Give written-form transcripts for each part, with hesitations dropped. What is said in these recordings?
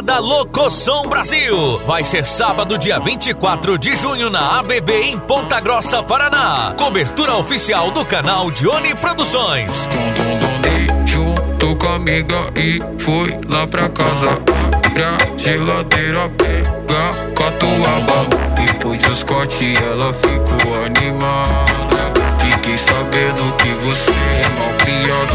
Balada Locoção Brasil. Vai ser sábado, dia 24 de junho, na ABB, em Ponta Grossa, Paraná. Cobertura oficial do canal Dione Produções. Junto com a amiga e foi lá pra casa. Abre a geladeira, pega catuaba. Depois dos cortes ela ficou animada. Fiquei sabendo que você é mal criado.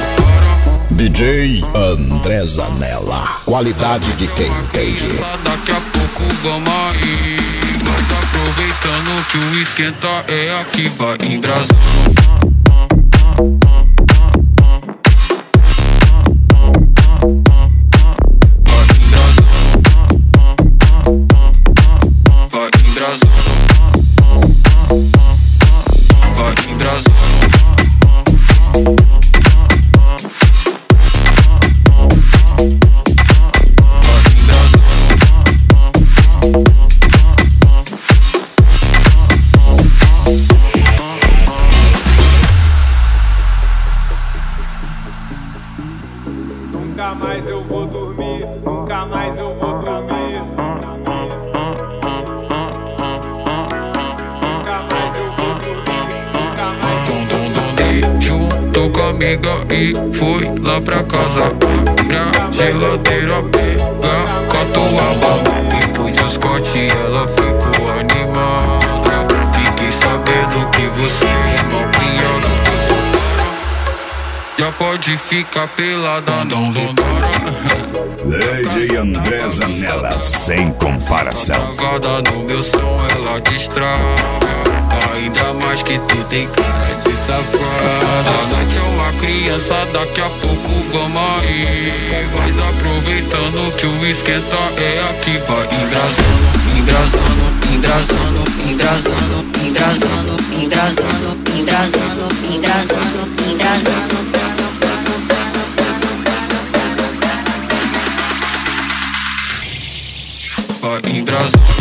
DJ André Zanella, qualidade de quem entende. Daqui a pouco vamos aí, mas aproveitando que o esquenta é aqui, vai embrasando. Nunca mais eu vou dormir, nunca mais eu vou dormir. Nunca mais eu vou dormir, nunca mais eu vou dormir. Junto com a amiga e foi lá pra casa. Abre a geladeira, pega catuaba. Depois dos cortes ela ficou animada. Fiquei sabendo que você é mal criado. Já pode ficar pelada, não vambora. DJ André Zanella, sem comparação. Gravada no meu som, ela destraga. Ainda mais que tu tem cara de safada. A noite é uma criança, daqui a pouco vamos aí. Mas aproveitando que o esquenta é aqui, vai embrasando, embrasando, embrasando, embrasando, embrasando, embrasando, embrasando, embrasando, embrasando. Vai embrasando.